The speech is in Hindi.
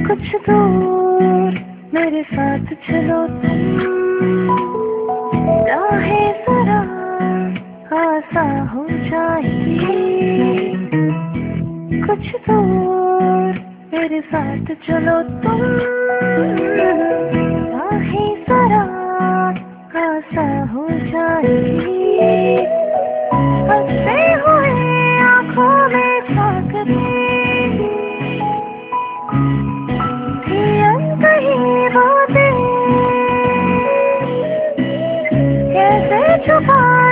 कुछ दूर मेरे साथ चलो तुम, चाहे जरा आसा हो जाएगी। कुछ दूर मेरे साथ चलो तुम, चाहे जरा आसा हो जाएगी। हंसते हुए आँखों में झांकते बातें कैसे छुपा